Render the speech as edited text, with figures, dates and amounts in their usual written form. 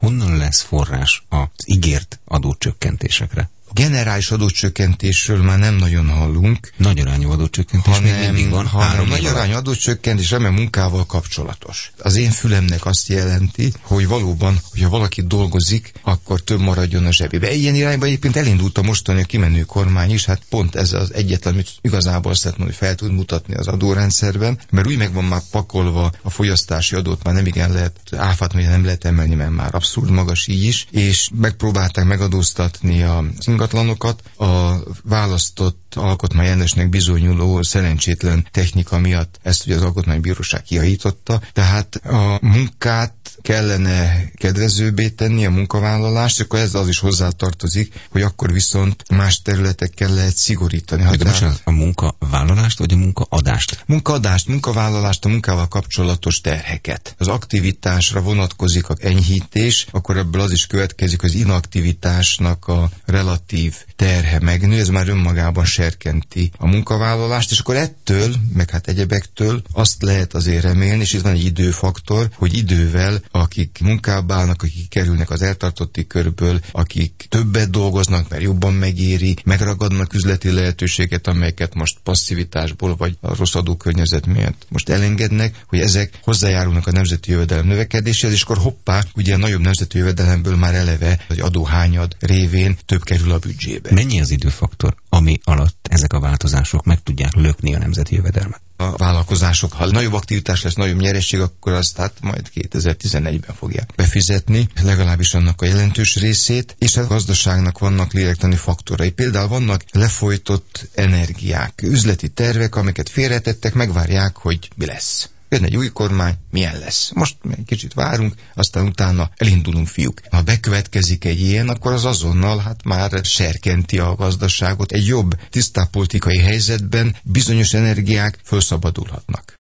honnan lesz forrás az ígért adócsökkentésekre? Generális adócsökkentésről már nem nagyon hallunk. Nagyarányú adócsökkentés még mindig van. Nagyarányú adócsökkentés, amely munkával kapcsolatos. Az én fülemnek azt jelenti, hogy valóban, hogyha valaki dolgozik, akkor több maradjon a zsebébe. Ilyen irányban egyébként elindult a mostani a kimenő kormány is, hát pont ez az egyetlen, amit igazából azt lehet mondani, hogy fel tud mutatni az adórendszerben, mert úgy meg van már pakolva a fogyasztási adót, már nem igen lehet, áfát nem lehet emelni, mert már abszurd magas így is, és megpróbálták megadóztatni a ingatlanokat, a választott alkotmányellenesnek bizonyuló szerencsétlen technika miatt ezt ugye az alkotmánybíróság kijavította, tehát a munkát kellene kedvezőbbé tenni, a munkavállalást, akkor ez az is hozzátartozik, hogy akkor viszont más területekkel lehet szigorítani. De most a munkavállalást, vagy a munkaadást? Munkavállalást, a munkával kapcsolatos terheket. Az aktivitásra vonatkozik a enyhítés, akkor ebből az is következik, hogy az inaktivitásnak a relatív terhe megnő, ez már önmagában serkenti a munkavállalást, és akkor ettől, meg hát egyebektől azt lehet azért remélni, és itt van egy időfaktor, hogy idővel akik munkába állnak, akik kerülnek az eltartotti körből, akik többet dolgoznak, mert jobban megéri, megragadnak üzleti lehetőséget, amelyeket most passzivitásból vagy a rossz adókörnyezet miatt most elengednek, hogy ezek hozzájárulnak a nemzeti jövedelem növekedéséhez, és akkor hoppá, ugye a nagyobb nemzeti jövedelemből már eleve egy adóhányad révén több kerül a büdzsébe. Mennyi az időfaktor, ami alatt ezek a változások meg tudják lökni a nemzeti jövedelmet? A vállalkozások, ha nagyobb aktivitás lesz, nagyobb nyeresség, akkor azt hát majd 2014-ben fogják befizetni, legalábbis annak a jelentős részét, és a gazdaságnak vannak lélektani faktorai. Például vannak lefolytott energiák, üzleti tervek, amiket félretettek, megvárják, hogy mi lesz. Jön egy új kormány, milyen lesz? Most egy kicsit várunk, aztán utána elindulunk, fiúk. Ha bekövetkezik egy ilyen, akkor az azonnal hát már serkenti a gazdaságot. Egy jobb, tisztább politikai helyzetben bizonyos energiák felszabadulhatnak.